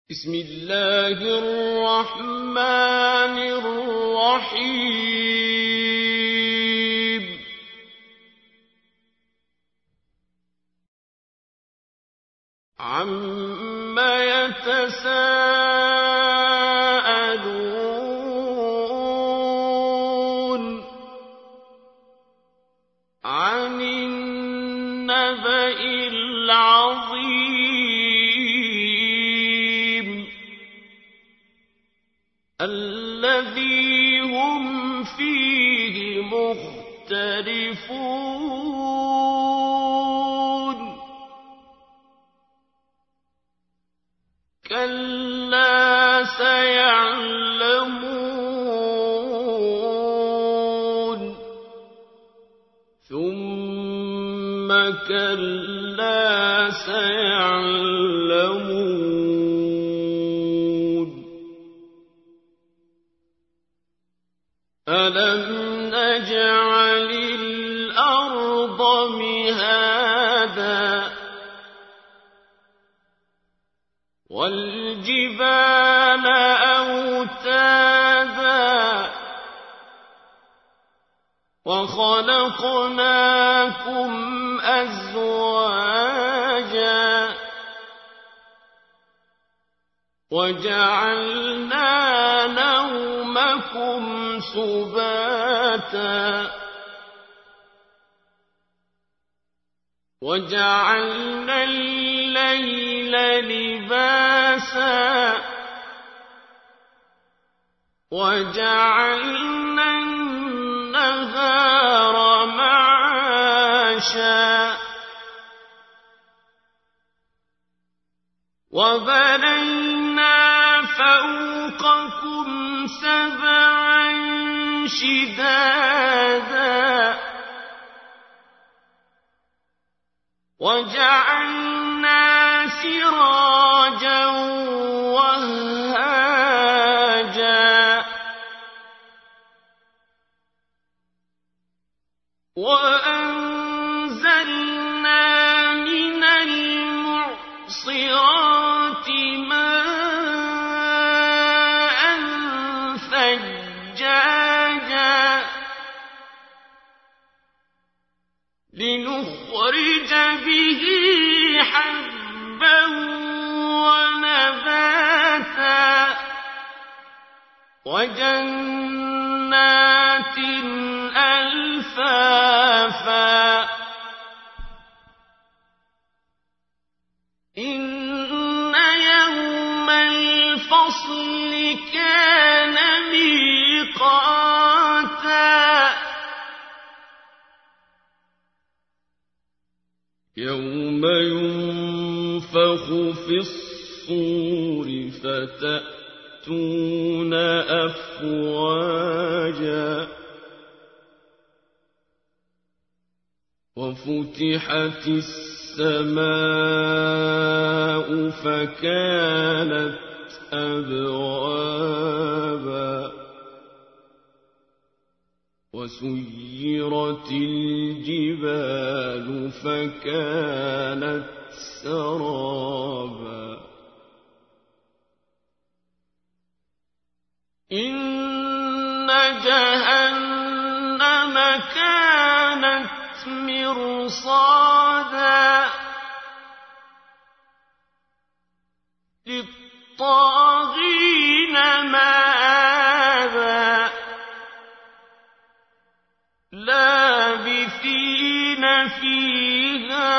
بسم الله الرحمن الرحيم عَمَّ يَتَسَاءَلُونَ عَنِ النَّبَإِ الْعَظِيمِ الَّذِي هُمْ فِيهِ مُخْتَلِفُونَ كَلَّا سَيَعْلَمُونَ ثُمَّ كَلَّا سَيَعْلَمُونَ أَلَمْ نَجْعَلِ الْأَرْضَ مِهَادًا وَالْجِبَالَ أَوْتَادًا وَخَلَقْنَاكُمْ أَزْوَاجًا وَجَعَلْنَا نَوْمَكُمْ سُبَاتًا وَجَعَلْنَا اللَّيْلَ لِبَاسًا وَجَعَلْنَا النَّهَارَ مَعَاشًا وَبَنَيْنَا فَوْقَكُمْ سَبْعًا شِدَادًا وَجَعَلْنَا سِرَاجًا وَهَّاجًا وَأَنزَلْنَا مِنَ الْمُعْصِرَاتِ مَاءً ثَجَّاجًا لِنُخْرِجَ بِهِ حَبًّا وَنَبَاتًا وَجَنَّاتٍ أَلْفَافًا إِنَّ يَوْمَ الْفَصْلِ كَانَ مِيقَاتًا يَوْمَ يُنفَخُ فِي الصُّورِ فَتَأْتُونَ أَفْوَاجًا وَفُتِحَتِ السَّمَاءُ فَكَانَتْ أَبْوَابًا وَسُيِّرَتِ الْجِبَالُ فَكَانَتْ سَرَابًا إِنَّ جَهَنَّمَ كَانَتْ مِرْصَادًا لِلطَّاغِينَ مَآبًا لَابِثِينَ فِيهَا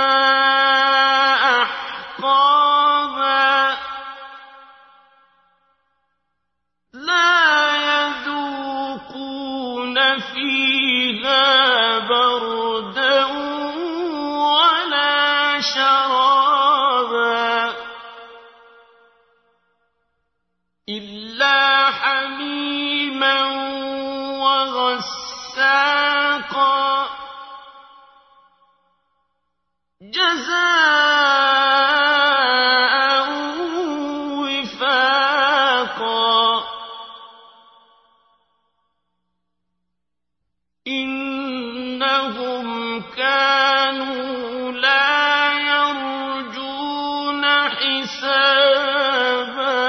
أَحْقَابًا لَا يَذُوقُونَ فِيهَا بَرْدًا وَلَا شَرَابًا إِلَّا حَمِيمًا وَغَسَّاقًا جَزَاءً وِفَاقًا إِنَّهُمْ كَانُوا لَا يَرْجُونَ حِسَابًا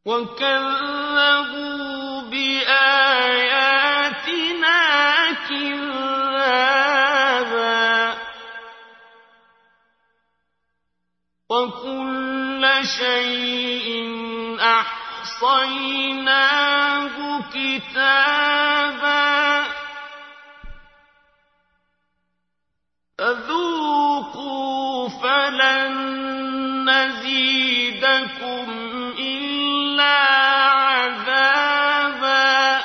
وكذبوا بآياتنا كذابا وكل شيء أحصيناه كتابا فذوقوا فلن نزيدكم إلا عذابا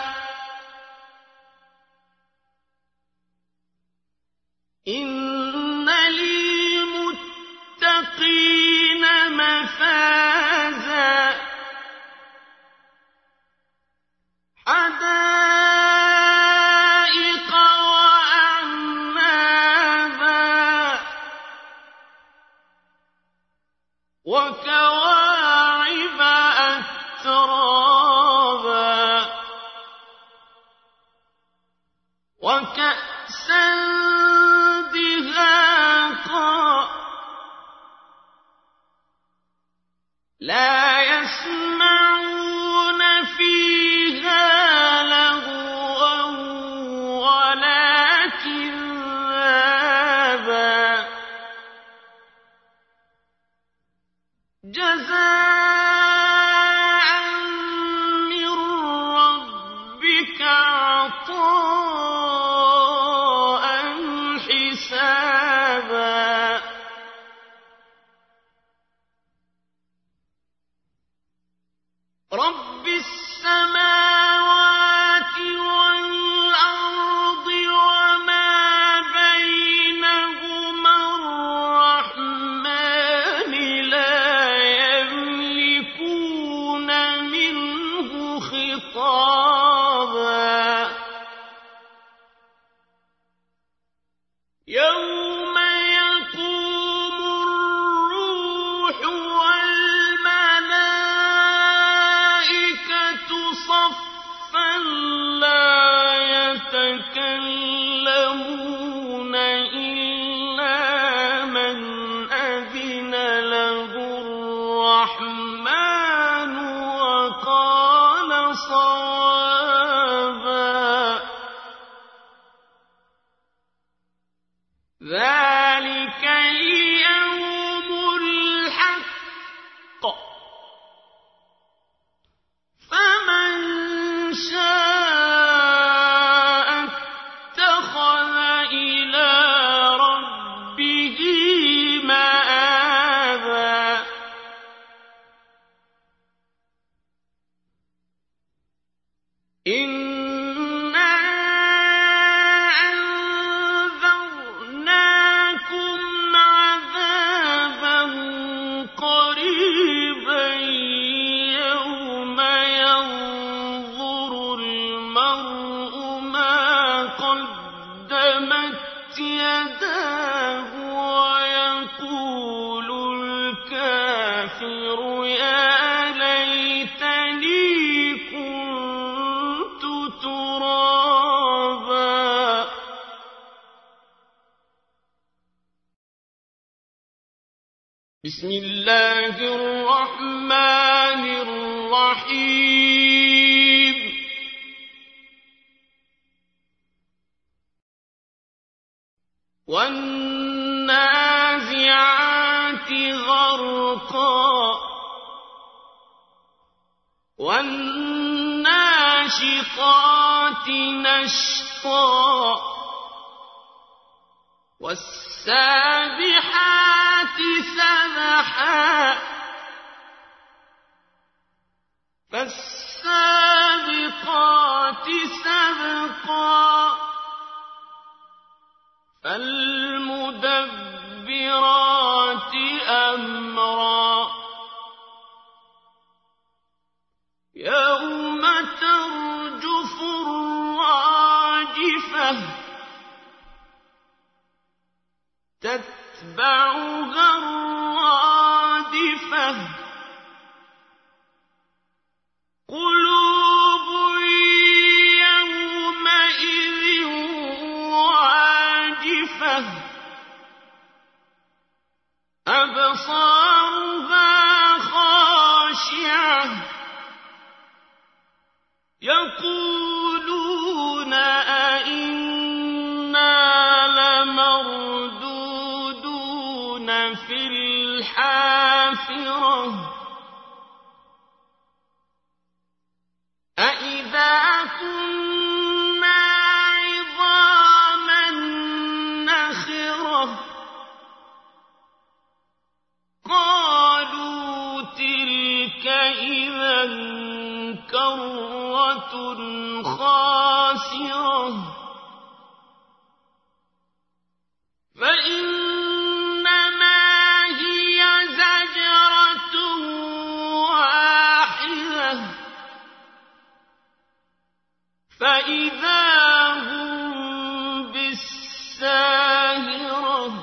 إن للمتقين مفازا حدائق وأعنابا وكواعب أترابا وكأسا دهاقا لا يسمعون فيها لغوا ولا كذابا جزاء من ربك عطاء حسابا رب السماوات والأرض وما بينهما الرحمن لا يملكون منه خطابا يوم يقوم الروح والملائكة صفا لا يتكلمون إلا من أذن له الرحمن وقال صوابا ذلك اليوم الحق فمن شاء اتخذ إلى ربه مآبا إنا أنذرناكم عذابا قريبا يوم ينظر المرء ما قدمت يداه ويقول الكافر يا ليتني كنت ترابا بسم الله الرحمن الرحيم والنازعات غرقا والناشطات نشطا والسابحات سبحا فالسابقات سبقا فالمدبرات أمرا يوم ترجف الراجفة تتبعها الرادفة قلوب يومئذ واجفة أبصارها خاشعة في الحافرة أَإِذَا كُنَّا عِظَامًا نَّخِرَةً قَالُوا تِلْكَ إِذًا كَرَّةٌ خَاسِرَةٌ فَإِنَّمَا هِيَ زَجْرَةٌ وَاحِدَةٌ فَإِذَا هُم بِالسَّاهِرَةِ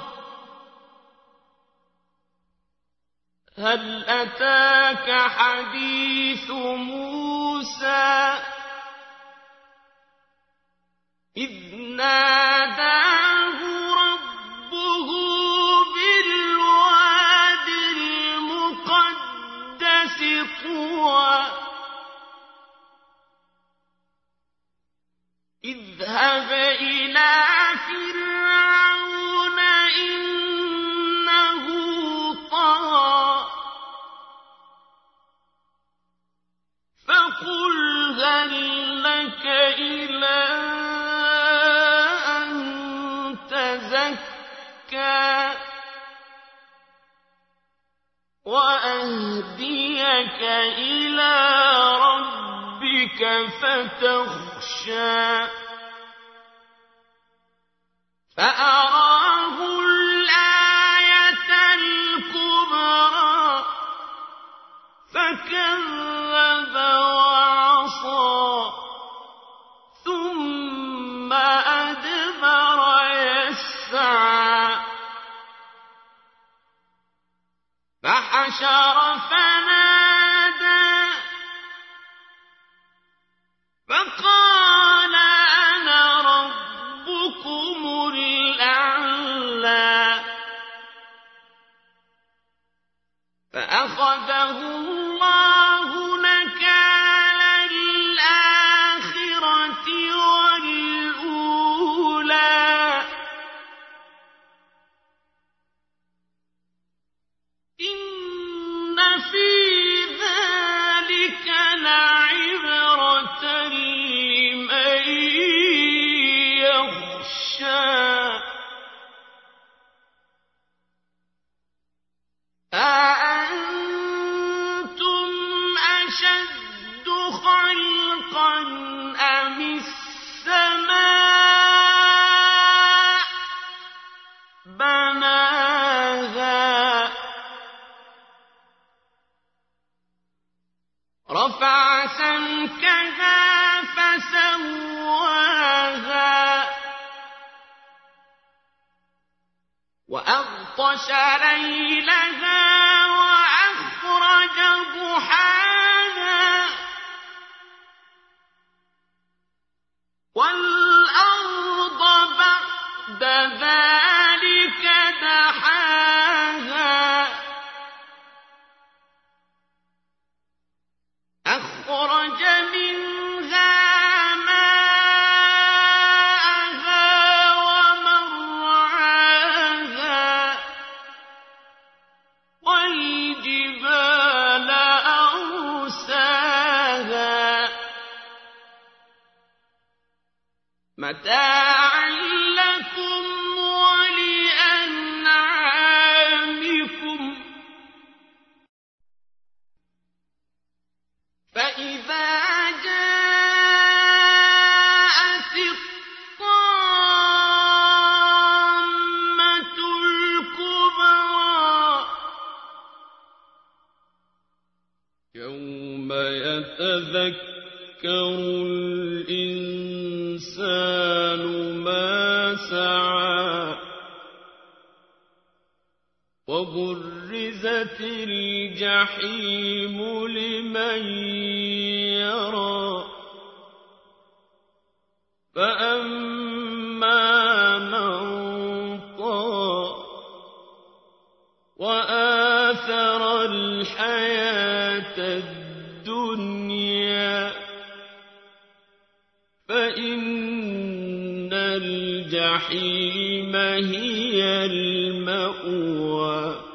هَلْ أَتَاكَ حَدِيثُ مُوسَىٰ إِذْ نَادَاهُ رَبُّهُ بِالْوَادِ الْمُقَدَّسِ طُوًى اذْهَبْ إِلَىٰ فِرْعَوْنَ إِنَّهُ طَغَىٰ فَقُلْ هَل لَّكَ إِلَىٰ أَن تَزَكَّىٰ وَأَهْدِيَكَ إِلَىٰ رَبِّكَ فَتَخْشَىٰ فَأَرَاهُ الْآيَةَ الْكُبْرَىٰ فَكَذَّبَ وَعَصَىٰ ثُمَّ أَدْبَرَ يَسْعَىٰ فَحَشَرَ فَنَادَىٰ فَقَالَ أَنَا رَبُّكُمُ الْأَعْلَىٰ فَأَخَذَهُ اللَّهُ نَكَالَ الْآخِرَةِ وَالْأُولَىٰ إِنَّ فِي ذَٰلِكَ لَعِبْرَةً لِّمَن يَخْشَىٰ أَأَنتُمْ أَشَدُّ خَلْقًا أَمِ السَّمَاءُ بَنَاهَا رَفَعَ سَمْكَهَا فَسَوَّاهَا وَأَغْطَشَ لَيْلَهَا وَأَخْرَجَ ضُحَاهَا وَالْأَرْضَ بَعْدَ ذَٰلِكَ دَحَاهَا أَخْرَجَ مِنْهَا مَاءَهَا وَمَرْعَاهَا وَالْجِبَالَ أَرْسَاهَا مَتَاعًا لَّكُمْ وَلِأَنْعَامِكُمْ فَإِذَا جَاءَتِ الطَّامَّةُ الْكُبْرَىٰ يَوْمَ يَتَذَكَّرُ الْإِنسَانُ مَا سَعَىٰ وَبُرِّزَتِ الْجَحِيمُ لِمَن يَرَىٰ فَأَمَّا مَن طَغَىٰ وَآثَرَ الْحَيَاةَ الدُّنْيَا فَإِنَّ الْجَحِيمَ هِيَ الْمَأْوَىٰ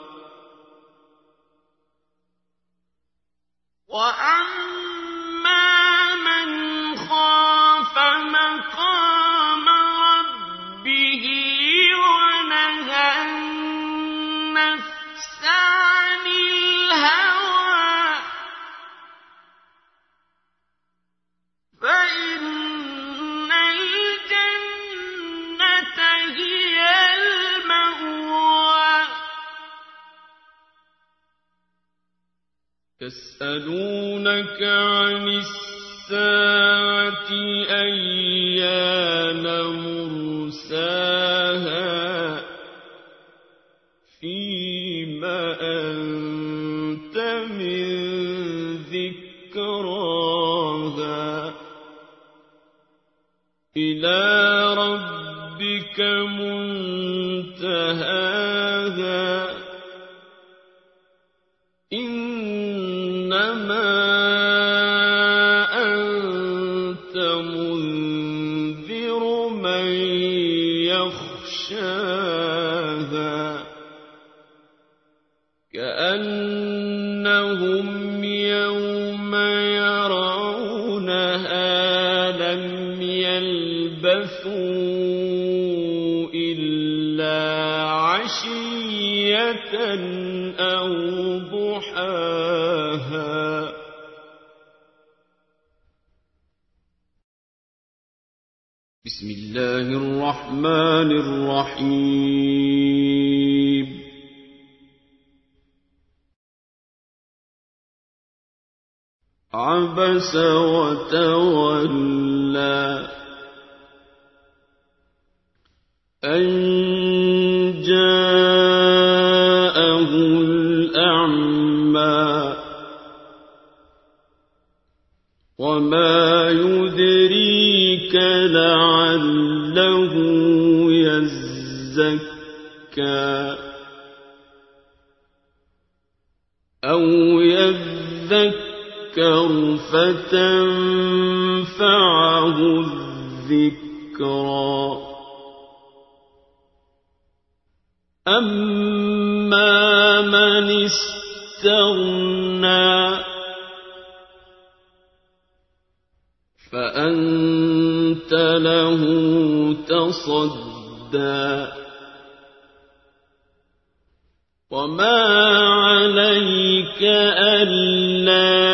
عن الهوى فإن الجنة هي المأوى يسألونك عن الساعة أيان مرساها فيما أنت من ذكراها إلى ربك منتهاها إنما أنت منذر من يخشاها كأنهم يوم يرونها لم يلبثوا إلا عشية أو ضحاها بسم الله الرحمن الرحيم عبس وتولى أن جاءه الأعمى وما يدريك لعله يزكى أو يذكر فتنفعه الذكرى أما من استغنى فأنت له تصدى وما عليك ألا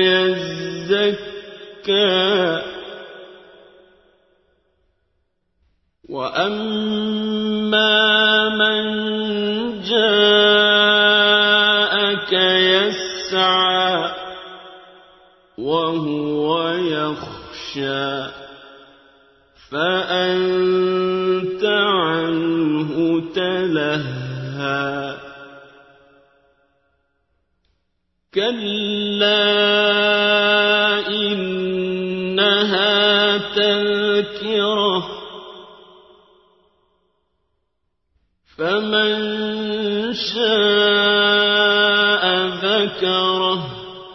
يزكى وأما من جاءك يسعى وهو يخشى فأنت عنه تلهى كلا إنها تذكرة فمن شاء ذكره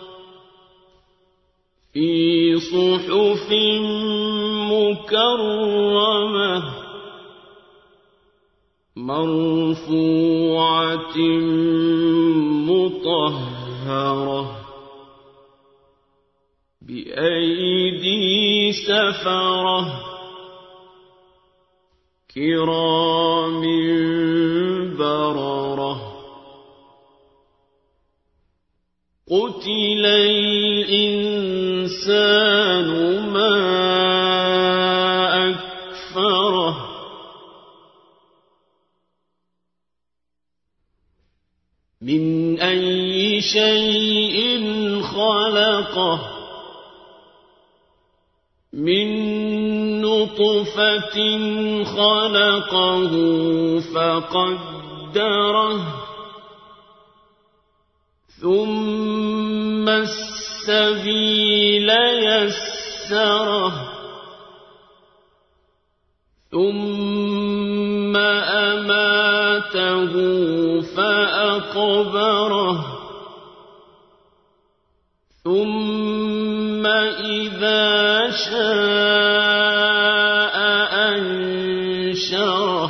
في صحف مكرمة مرفوعة مطهرة بأيدي سفرة كرام بررة قتل الإنسان ما أكفره من أي شيء خلقه من نطفة خلقه فقدره ثم السبيل يسره ثم أماته فأقبره ثم إذا شاء أنشره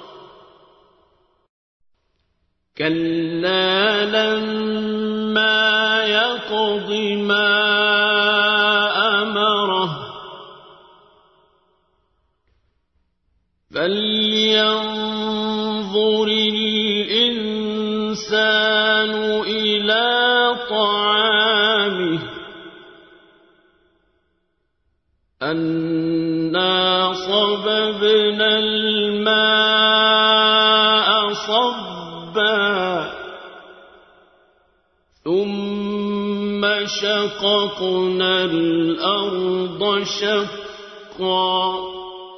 كلا لما يقض ما أمره فلينظر الإنسان الإنسان إلى طعامه أنا صببنا الماء صبا ثم شققنا الأرض شقا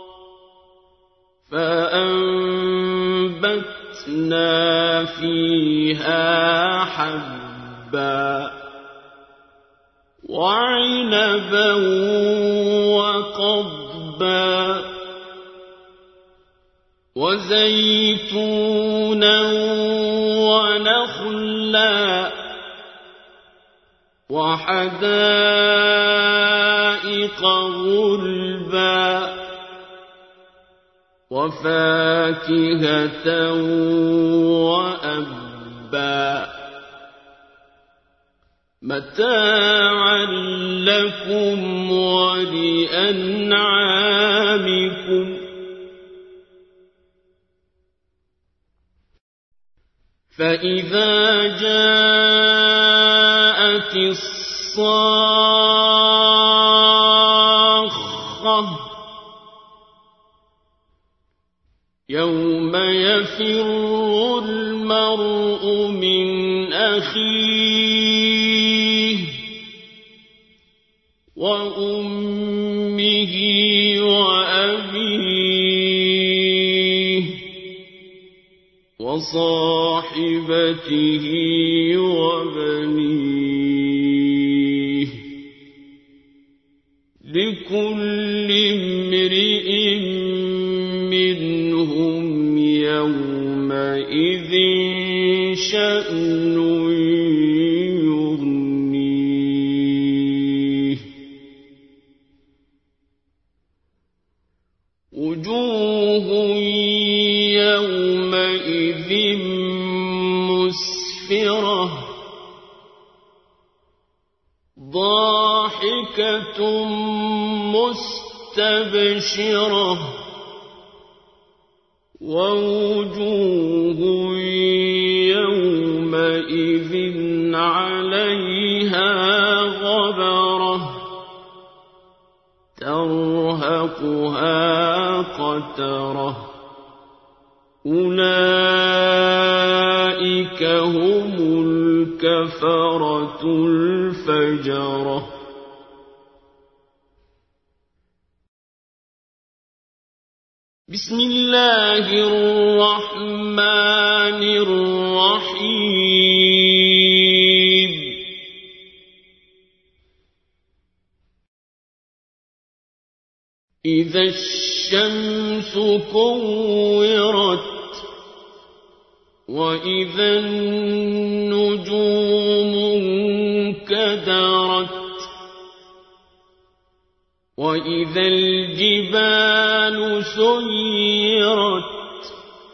فأنبتنا فيها حبا وعنبا وقضبا وزيتونا ونخلا وحدائق غلبا وفاكهة وأبا متاعا لكم ولأنعامكم فإذا جاءت الصاخة يوم يفر المرء من أخيه وأمه وأبيه وصاحبته وبنيه لكل امرئ منهم يومئذ شأن يغنيه وجوه يومئذ مسفرة ضاحكة مستبشرة ووجوه يومئذ عليها غبرة ترهقها قترة أولئك هم الكفرة الفجرة بسم الله الرحمن الرحيم إذا الشمس كورت وإذا النجوم انكدرت وإذا الجبال سيرت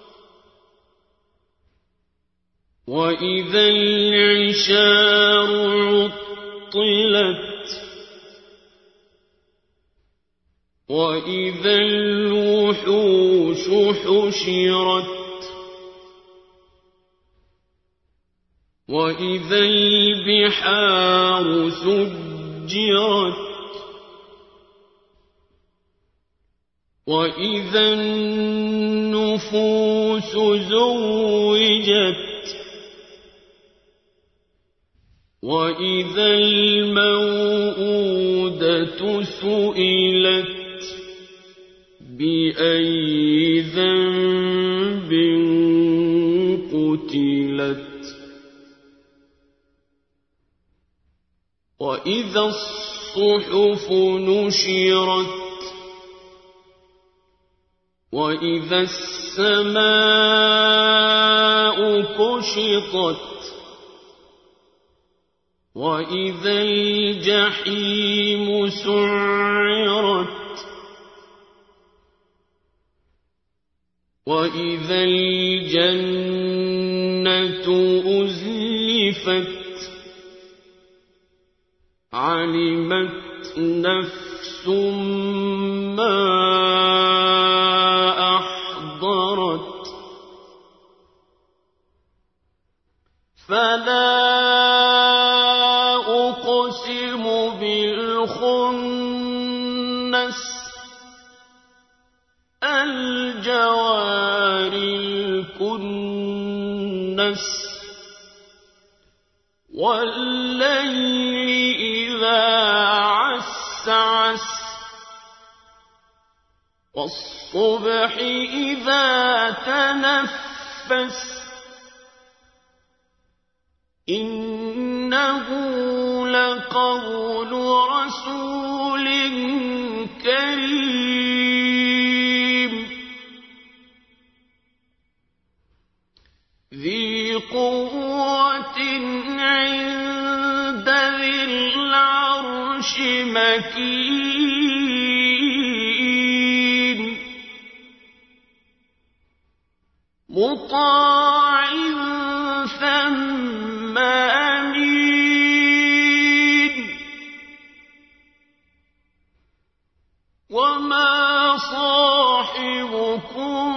وإذا العشار عطلت وإذا الوحوش حشرت وإذا البحار سجرت وإذا النفوس زوجت وإذا الموءودة سئلت بأي ذنب قتلت وإذا الصحف نشرت وإذا السماء كشطت وإذا الجحيم سعرت وإذا الجنة أزلفت علمت نفس ما أحضرت فلا أقسم بالخنس الجوار الكنس والليل إذا عسعس والصبح إذا تنفس إنه لقول رسول كريم ذي قوة عند ذي العرش مكين مطاع ثم أمين وما صاحبكم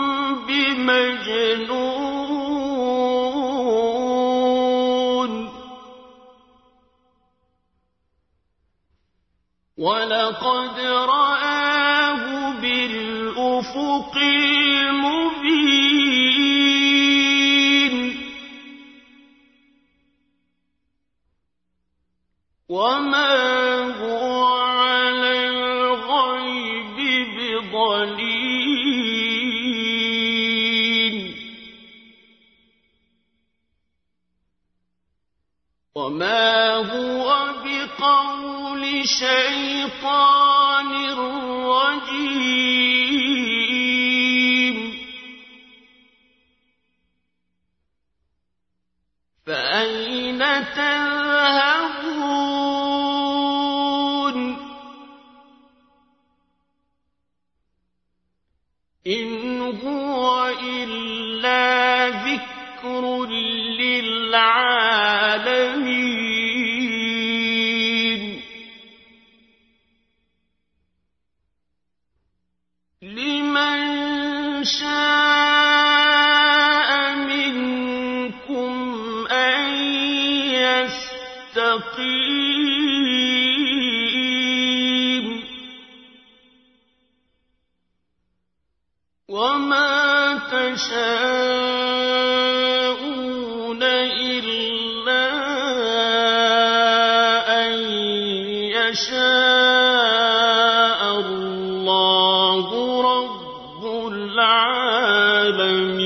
بمجنون ولقد رآه بالأفق المبين وما هو على الغيب بضنين وما هو بقول شيطان رجيم فأين تذهبون إن هو إلا ذكر للعالمين لمن شاء منكم أن يستقيم وما تشاءون إلا أن يشاء الله رب العالمين.